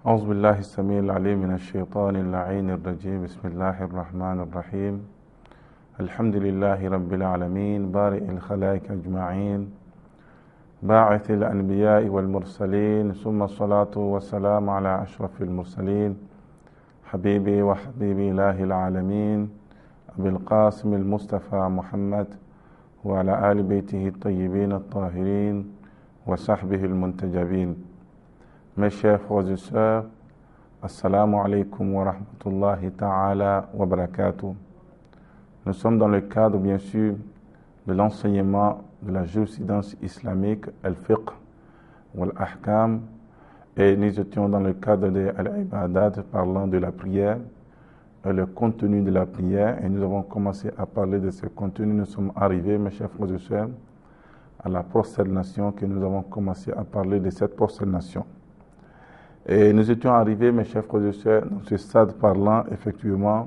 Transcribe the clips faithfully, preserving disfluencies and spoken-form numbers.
أعوذ بالله السميع العليم من الشيطان اللعين الرجيم بسم الله الرحمن الرحيم الحمد لله رب العالمين بارئ الخلائق أجمعين باعث الأنبياء والمرسلين ثم الصلاة والسلام على أشرف المرسلين حبيبي وحبيبي إله العالمين أبي القاسم المصطفى محمد وعلى آل بيته الطيبين الطاهرين وصحبه المنتجبين. Mes chers frères et sœurs, Assalamu alaikum wa rahmatullahi ta'ala wa barakatuh. Nous sommes dans le cadre, bien sûr, de l'enseignement de la jurisprudence islamique, al-fiqh ou al-ahkam, et nous étions dans le cadre de al-ibadat, parlant de la prière, et le contenu de la prière, et nous avons commencé à parler de ce contenu. Nous sommes arrivés, mes chers frères et sœurs, à la prosternation, que nous avons commencé à parler de cette prosternation. Et nous étions arrivés, mes chers frères et sœurs, dans ce stade parlant, effectivement,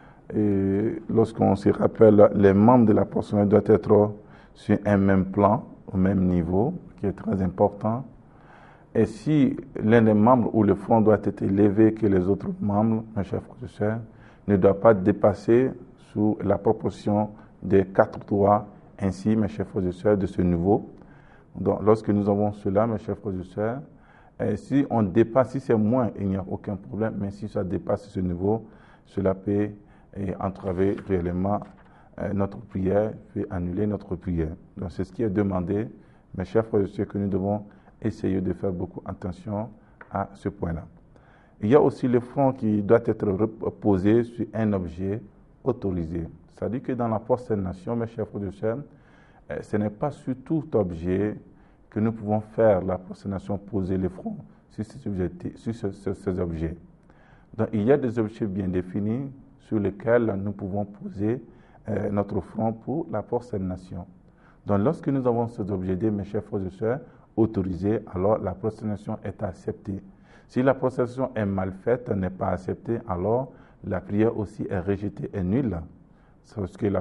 et lorsqu'on se rappelle, les membres de la prosternation doivent être sur un même plan, au même niveau, qui est très important. Et si l'un des membres ou le front doit être élevé que les autres membres, mes chers frères et sœurs, ne doit pas dépasser sous la proportion des quatre doigts, ainsi, mes chers frères et sœurs, de ce niveau. Donc, lorsque nous avons cela, mes chers frères et sœurs, et si on dépasse, si c'est moins, il n'y a aucun problème, mais si ça dépasse ce niveau, cela peut entraver réellement notre prière, fait annuler notre prière. Donc c'est ce qui est demandé, mes chers frères et sœurs, que nous devons essayer de faire beaucoup attention à ce point-là. Il y a aussi le front qui doit être posé sur un objet autorisé. C'est-à-dire que dans la prosternation, mes chers frères et sœurs, ce n'est pas sur tout objet que nous pouvons faire la prosternation, poser le front sur ces objets. Sur ce, ce, ces objets. Donc, il y a des objets bien définis sur lesquels nous pouvons poser euh, notre front pour la prosternation. Donc, lorsque nous avons ces objets, mes chers frères et sœurs, autorisés, alors la prosternation est acceptée. Si la prosternation est mal faite, n'est pas acceptée, alors la prière aussi est rejetée et nulle. C'est parce que la,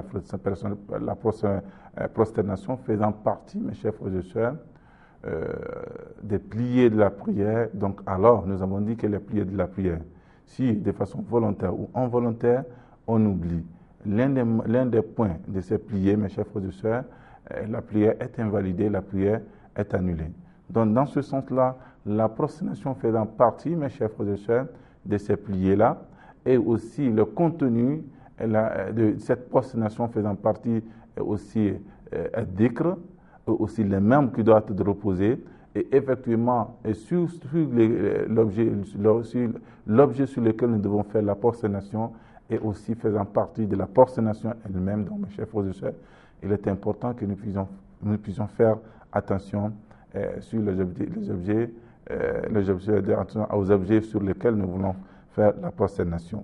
la prosternation faisant partie, mes chers frères et sœurs, Euh, des piliers de la prière, donc alors nous avons dit que les piliers de la prière, si de façon volontaire ou involontaire, on oublie l'un des, l'un des points de ces piliers, mes chers frères et sœurs, euh, la prière est invalidée, la prière est annulée. Donc dans ce sens-là, la prosternation faisant partie, mes chers frères et sœurs, de ces piliers-là, et aussi le contenu la, de cette prosternation faisant partie est aussi euh, dhikr, aussi les membres qui doivent être reposés, et effectivement, et sur, sur l'objet sur, l'objet sur lequel nous devons faire la prosternation, et aussi faisant partie de la prosternation elle-même. Donc, mes chers frères et sœurs, il est important que nous puissions, nous puissions faire attention euh, sur les objets, les objets, euh, les objets aux objets sur lesquels nous voulons faire la prosternation.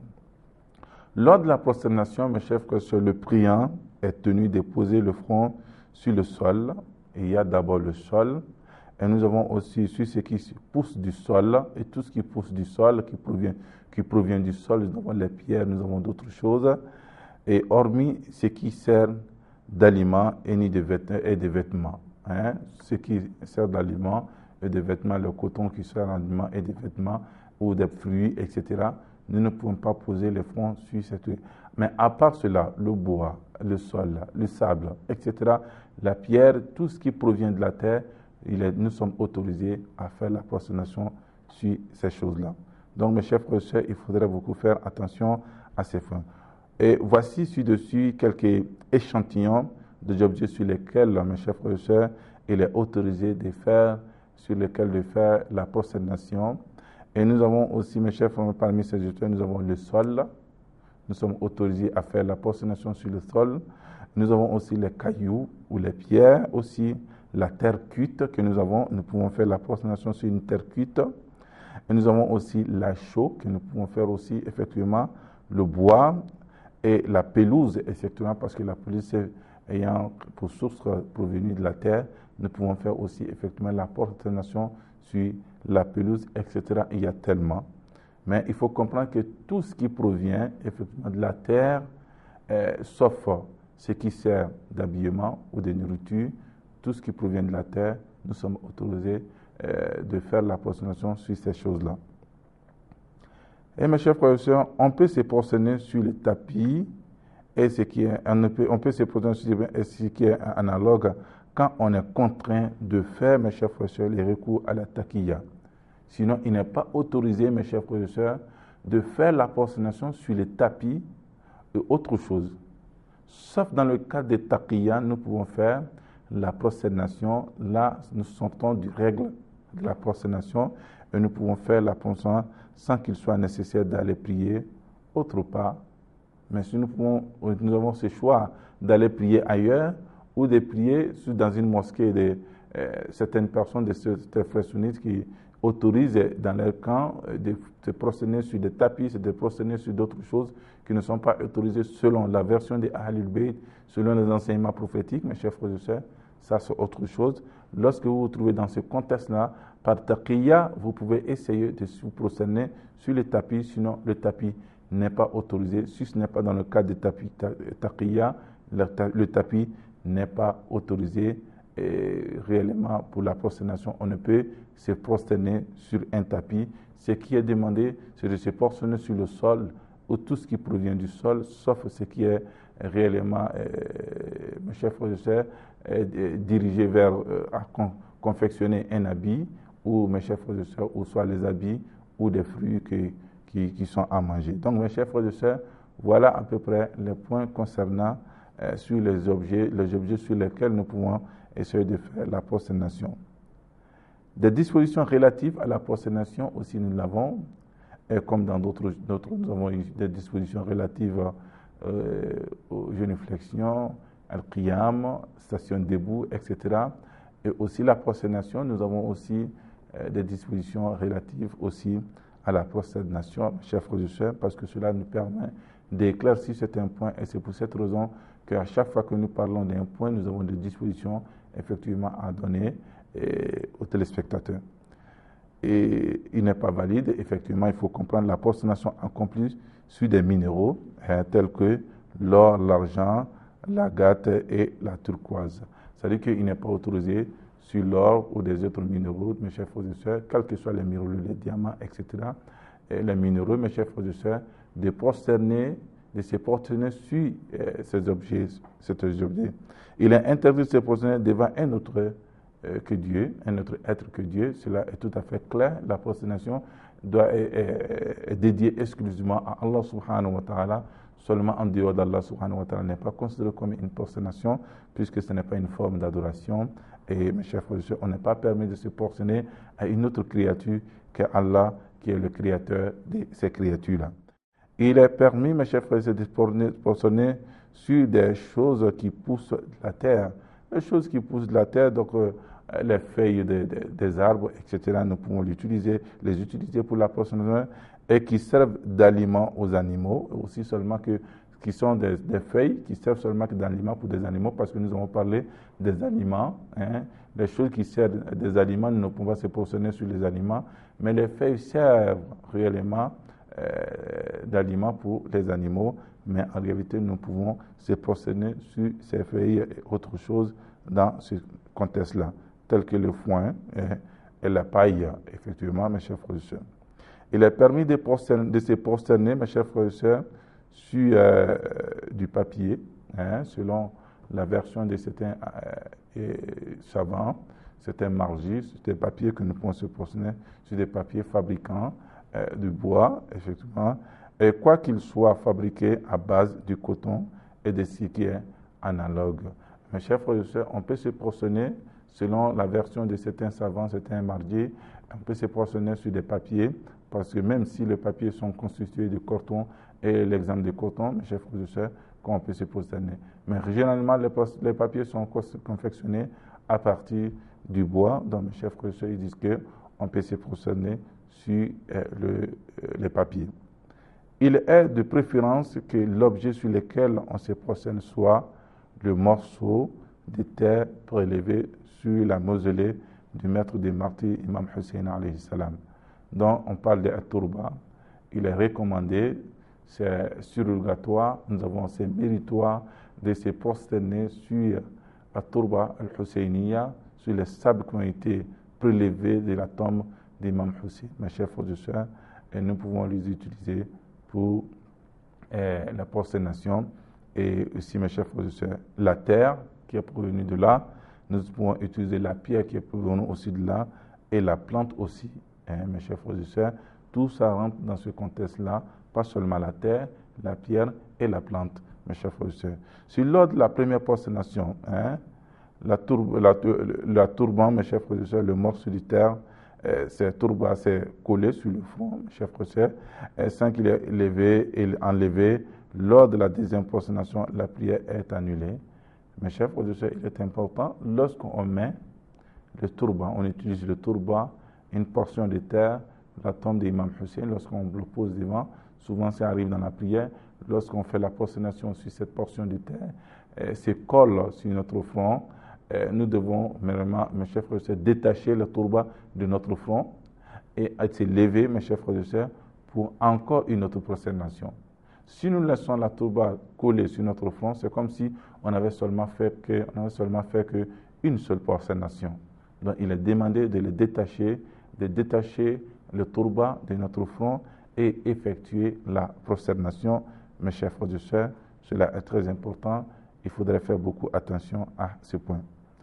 Lors de la prosternation, mes chers frères et sœurs, le priant est tenu de poser le front sur le sol. Il y a d'abord le sol, et nous avons aussi sur ce qui pousse du sol, et tout ce qui pousse du sol, qui provient, qui provient du sol, nous avons les pierres, nous avons d'autres choses, et hormis ce qui sert d'aliments et de vêtements, et de vêtements hein, ce qui sert d'aliments et de vêtements, le coton qui sert d'aliments et de vêtements, ou des fruits, et cetera, nous ne pouvons pas poser les fronts sur cette... Mais à part cela, le bois, le sol, le sable, et cetera, la pierre, tout ce qui provient de la terre, il est, nous sommes autorisés à faire la prosternation sur ces choses-là. Donc, mes chers frères et sœurs, il faudrait beaucoup faire attention à ces points. Et voici ci-dessus quelques échantillons d'objets sur lesquels, mes chers frères et sœurs, il est autorisé de faire, sur lesquels de faire la prosternation. Et nous avons aussi, mes chers frères, parmi ces objets, nous avons le sol. Nous sommes autorisés à faire la prosternation sur le sol. Nous avons aussi les cailloux ou les pierres, aussi la terre cuite que nous avons. Nous pouvons faire la prosternation sur une terre cuite. Et nous avons aussi la chaux que nous pouvons faire aussi, effectivement, le bois et la pelouse, effectivement, parce que la pelouse ayant pour source provenue de la terre, nous pouvons faire aussi, effectivement, la prosternation sur la pelouse, et cetera. Il y a tellement. Mais il faut comprendre que tout ce qui provient, effectivement, de la terre, euh, sauf ce qui sert d'habillement ou de nourriture, tout ce qui provient de la terre, nous sommes autorisés euh, de faire la prosternation sur ces choses-là. Et mes chers frères et sœurs, on peut se prosterner sur le tapis, et ce qui est, on peut, on peut se prosterner sur ce qui est analogue quand on est contraint de faire, mes chers frères et sœurs, les recours à la taquilla. Sinon, il n'est pas autorisé, mes chers frères et sœurs, de faire la prosternation sur les tapis et autre chose. Sauf dans le cas des taquillas, nous pouvons faire la prosternation. Là, nous sortons du règle de la prosternation et nous pouvons faire la prosternation sans qu'il soit nécessaire d'aller prier autre part. Mais si nous, pouvons, nous avons ce choix d'aller prier ailleurs ou de prier dans une mosquée de euh, certaines personnes de ces frères sunnites qui autorisent dans leur camp de se prosterner sur des tapis, de se prosterner sur d'autres choses qui ne sont pas autorisées selon la version des Ahlul Bayt, selon les enseignements prophétiques. Mes chers frères et sœurs, ça c'est autre chose. Lorsque vous vous trouvez dans ce contexte-là, par taqiyya, vous pouvez essayer de vous prosterner sur le tapis, sinon le tapis n'est pas autorisé. Si ce n'est pas dans le cas de tapis taqiyya, le tapis n'est pas autorisé. Et réellement, pour la prosternation, on ne peut se prosterner sur un tapis. Ce qui est demandé, c'est de se prosterner sur le sol ou tout ce qui provient du sol, sauf ce qui est réellement, euh, mes chers frères et sœurs, euh, dirigé vers euh, à con, confectionner un habit, ou mes chers frères et sœurs, ou soit les habits ou des fruits qui, qui, qui sont à manger. Donc, mes chers frères et sœurs, voilà à peu près les points concernant euh, sur les objets, les objets sur lesquels nous pouvons essayer de faire la prosternation. Des dispositions relatives à la prosternation aussi nous l'avons, et comme dans d'autres, nous avons eu des dispositions relatives euh, aux génuflexions, al-qiyam, station debout, et cetera. Et aussi la prosternation, nous avons aussi euh, des dispositions relatives aussi à la prosternation, chers frères et sœurs, parce que cela nous permet d'éclaircir certains points, et c'est pour cette raison qu'à chaque fois que nous parlons d'un point, nous avons des dispositions effectivement à donner et, aux téléspectateurs. Et il n'est pas valide, effectivement, il faut comprendre la prosternation accomplie sur des minéraux hein, tels que l'or, l'argent, l'agate et la turquoise. C'est-à-dire qu'il n'est pas autorisé sur l'or ou des autres minéraux, mes chers frères et sœurs, quels que soient les minéraux, les diamants, et cetera. Et les minéraux, mes chers frères et sœurs, de prosterner de se prosterner sur euh, ces objets, ces objets. Il est interdit de se prosterner devant un autre euh, que Dieu, un autre être que Dieu. Cela est tout à fait clair. La prosternation doit être dédiée exclusivement à Allah subhanahu wa ta'ala. Seulement en dehors d'Allah subhanahu wa ta'ala n'est pas considéré comme une prosternation puisque ce n'est pas une forme d'adoration. Et mes chers frères et sœurs, on n'est pas permis de se prosterner à une autre créature qu'Allah qui est le créateur de ces créatures-là. Il est permis, mes chers frères, de se prosterner sur des choses qui poussent de la terre. Les choses qui poussent de la terre, donc euh, les feuilles de, de, des arbres, et cetera, nous pouvons l'utiliser, les utiliser pour la prosternation et qui servent d'aliment aux animaux, aussi seulement que qui sont des, des feuilles qui servent seulement d'aliments pour des animaux, parce que nous avons parlé des aliments, hein, les choses qui servent des aliments, nous ne pouvons pas se prosterner sur les aliments, mais les feuilles servent réellement Euh, d'aliments pour les animaux, mais en réalité, nous pouvons se prosterner sur ces feuilles et autres choses dans ce contexte-là, tel que le foin et, et la paille, effectivement, mes chers frères et sœurs. Il est permis de, de se prosterner, mes chers frères et sœurs, sur euh, du papier, hein, selon la version de certains euh, savants, certains margis, c'est des papiers que nous pouvons se prosterner sur des papiers fabricants euh, du bois, effectivement, et quoi qu'il soit fabriqué à base du coton et de ce qui est analogue. Mes chers frères et sœurs, on peut se prosterner selon la version de certains savants, certains margis, on peut se prosterner sur des papiers, parce que même si les papiers sont constitués de coton et l'exemple de coton, mes chers frères et sœurs, qu'on peut se prosterner. Mais généralement, les, les papiers sont confectionnés à partir du bois. Donc, mes chers frères et sœurs, ils disent qu'on peut se prosterner sur euh, le, euh, les papiers. Il est de préférence que l'objet sur lequel on se prosterne soit le morceau de terre prélevé sur la mausolée du maître des martyrs, Imam Hussein alayhi salam. Donc, on parle de At-Turba. Il est recommandé, c'est surrogatoire, nous avons ces méritoires de se prosterner sur At-Turba al-Husseiniya, sur les sables qui ont été prélevés de la tombe d'Imam Hussein, mes chers frères et sœurs, et nous pouvons les utiliser pour euh, la prosternation. Et aussi, mes chers frères et sœurs, la terre qui est provenue de là, nous pouvons utiliser la pierre qui est provenue aussi de là, et la plante aussi, hein, mes chers frères et sœurs. Tout ça rentre dans ce contexte-là, pas seulement la terre, la pierre et la plante, mes chers frères et sœurs. Sur lors de la première prosternation, hein, la, tour, la, la tourban, mes chers frères et sœurs, le morceau de terre, euh, c'est tourba, c'est collé sur le front, mes chers frères et sœurs, et sans qu'il est levé et enlevé. Lors de la deuxième prosternation, la prière est annulée. Mes chers frères et sœurs, il est important, lorsqu'on met le tourban, on utilise le tourban, une portion de terre, la tombe d'Imam Hussein, lorsqu'on le pose devant, souvent ça arrive dans la prière, lorsqu'on fait la prosternation sur cette portion de terre, euh, se colle sur notre front, euh, nous devons vraiment, mes chers frères et sœurs, détacher le tourban de notre front et se lever, mes chers frères et sœurs, pour encore une autre prosternation. Si nous laissons la tourba collée sur notre front, c'est comme si on avait seulement fait que, on avait seulement fait que une seule prosternation. Donc il est demandé de le détacher, de détacher le tourba de notre front et effectuer la prosternation. Mes chers frères et sœurs, cela est très important. Il faudrait faire beaucoup attention à ce point.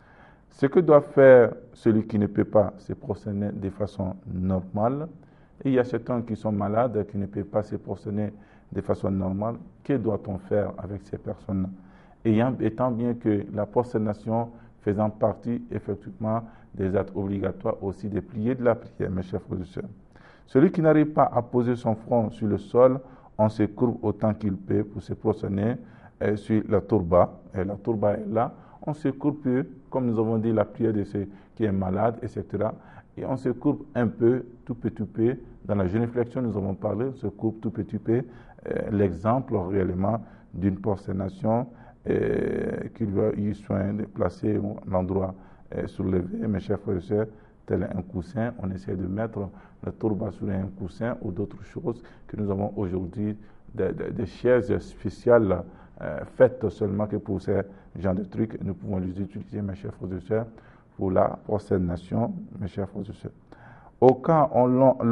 Ce que doit faire celui qui ne peut pas se prosterner de façon normale, et il y a certains qui sont malades et qui ne peuvent pas se prosterner de façon normale, que doit-on faire avec ces personnes-là? Ayant, étant bien que la prosternation faisant partie effectivement des actes obligatoires aussi des prières de la prière, mes chers frères et sœurs. Celui qui n'arrive pas à poser son front sur le sol, on se courbe autant qu'il peut pour se prosterner euh, sur la tourba. Et la tourba est là, on se courbe, comme nous avons dit, la prière de ceux qui est malade, et cetera. Et on se courbe un peu, tout petit peu. Dans la génuflexion, nous avons parlé, on se courbe tout petit peu. Euh, l'exemple réellement d'une prosternation euh, qu'il va y soin de placer l'endroit euh, soulevé, mes chers frères et sœurs, tel un coussin, on essaie de mettre le tourba sur un coussin ou d'autres choses que nous avons aujourd'hui, des, des, des chaises spéciales euh, faites seulement que pour ces genres de trucs. Nous pouvons les utiliser, mes chers frères et sœurs, pour la prosternation, mes chers frères et sœurs. Au cas où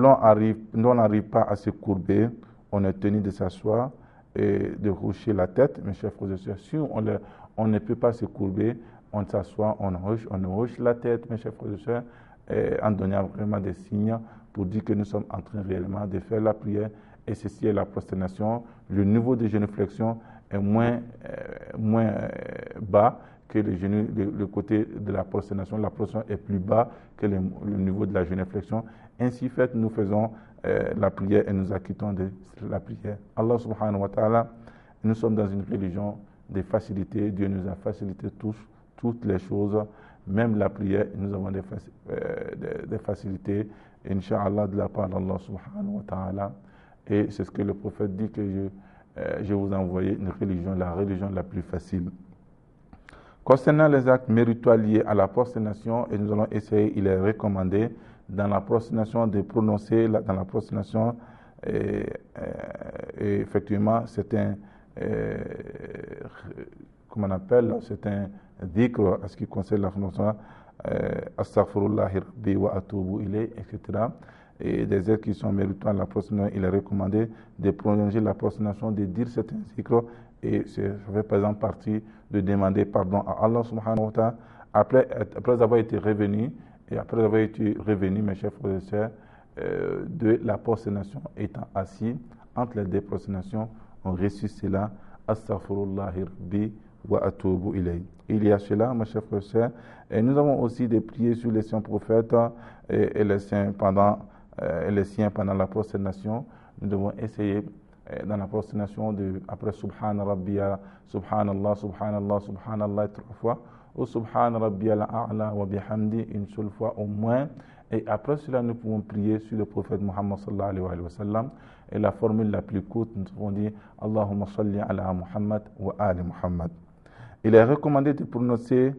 l'on n'arrive pas à se courber, on est tenu de s'asseoir et de hocher la tête, mes chers frères et sœurs. Si on, le, on ne peut pas se courber, on s'assoit, on hoche, on hoche la tête, mes chers frères et sœurs, et en donnant vraiment des signes pour dire que nous sommes en train réellement de faire la prière. Et ceci est la prosternation. Le niveau de génuflexion est moins, euh, moins euh, bas que le, genou, le, le côté de la prosternation. La prosternation est plus bas que le, le niveau de la génuflexion. Ainsi fait, nous faisons euh, la prière et nous acquittons de la prière. Allah subhanahu wa ta'ala, nous sommes dans une religion de facilité. Dieu nous a facilité tous, toutes les choses, même la prière. Nous avons des, faci euh, des, des facilités, Inch'Allah, de la part d'Allah subhanahu wa ta'ala. Et c'est ce que le prophète dit, que je, euh, je vous ai envoyé une religion, la religion la plus facile. Concernant les actes méritoires liés à la prosternation, et nous allons essayer, il est recommandé dans la prosternation de prononcer, dans la prosternation, et, et effectivement, c'est un, et, comment on appelle, c'est un dhikr à ce qui concerne la prosternation, astaghfirullahi rabbi wa atubu ilayh, et cetera. Et des actes qui sont méritoires la prosternation, il est recommandé de prolonger la prosternation, de dire certains dhikrs, et ça fait par exemple partie de demander pardon à Allah subhanahu wa ta'ala après, après avoir été revenu, et après avoir été revenu, mes chers frères et sœurs, euh, de la prosternation, étant assis entre les deux prosternations, on récite cela, astaghfirullahi rabbi wa atubu ilayh. Il y a cela, mes chers frères et sœurs, et nous avons aussi des prières sur les saints prophètes et, et les saints pendant euh, et les siens pendant la prosternation. Nous devons essayer dans la prosternation de, après Subhan Rabbiya, Subhanallah, Subhanallah, Subhanallah trois fois, ou Subhan Rabbiya al-A'la wa bihamdi une seule fois au moins. Et après cela, nous pouvons prier sur le prophète Muhammad sallallahu alayhi wa sallam. Et la formule la plus courte, nous pouvons dire Allahumma salli ala Muhammad wa ali Muhammad. Il est recommandé de prononcer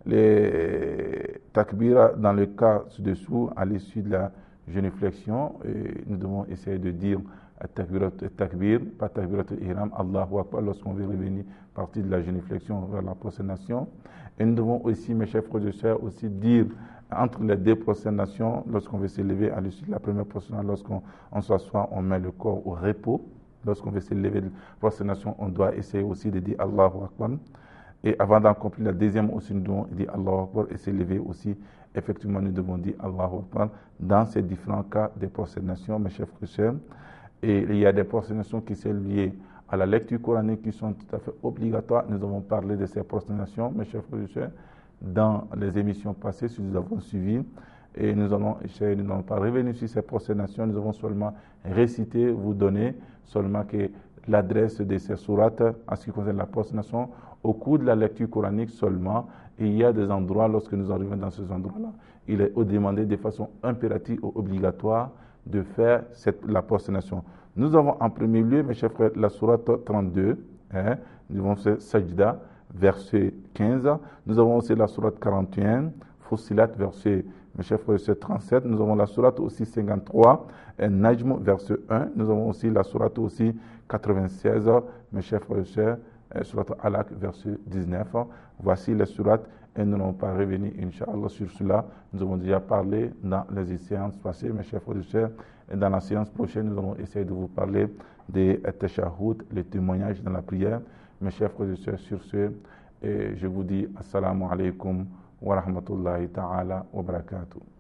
les takbira dans le cas ci-dessous à l'issue de la génuflexion. Et nous devons essayer de dire takbir, pas takbirat al-ihram, Allahu Akbar, lorsqu'on veut revenir partie de la génuflexion vers la prosternation. Et nous devons aussi, mes chers frères et sœurs, aussi dire entre les deux prosternations, lorsqu'on veut s'élever à l'issue de la première prosternation, lorsqu'on on s'assoit, on met le corps au repos. Lorsqu'on veut s'élever de la prosternation, on doit essayer aussi de dire Allahu Akbar. Et avant d'accomplir la deuxième aussi, nous devons dire Allahu Akbar et s'élever aussi. Effectivement, nous devons dire Allahu Akbar dans ces différents cas de prosternations, mes chers frères. Et il y a des prosternations qui sont liées à la lecture coranique qui sont tout à fait obligatoires. Nous avons parlé de ces prosternations, mes chers frères, dans les émissions passées, si nous avons suivi. Et nous allons essayer, nous n'allons pas revenir sur ces prosternations, nous avons seulement récité, vous donner seulement que l'adresse de ces sourates en ce qui concerne la prosternation. Au cours de la lecture coranique seulement, il y a des endroits, lorsque nous arrivons dans ces endroits-là, il est demandé de façon impérative ou obligatoire de faire cette, la prosternation. Nous avons en premier lieu, mes chers frères, la sourate trente-deux, hein, nous avons fait Sajda, verset quinze. Nous avons aussi la sourate quarante et un, Fussilat, verset, mes chers frères, verset trente-sept. Nous avons la sourate aussi cinquante-trois, Najm, verset un. Nous avons aussi la sourate aussi quatre-vingt-seize, mes chers frères, sourate Alaq, verset dix-neuf. Voici les sourates et nous n'allons pas revenir, Inch'Allah, sur cela. Nous avons déjà parlé dans les séances passées, mes chers frères. Et dans la séance prochaine, nous allons essayer de vous parler des tashahhud, les témoignages dans la prière. Mes chers frères et sœurs, sur ce, et je vous dis Assalamu alaikum wa rahmatullahi ta'ala wa barakatuh.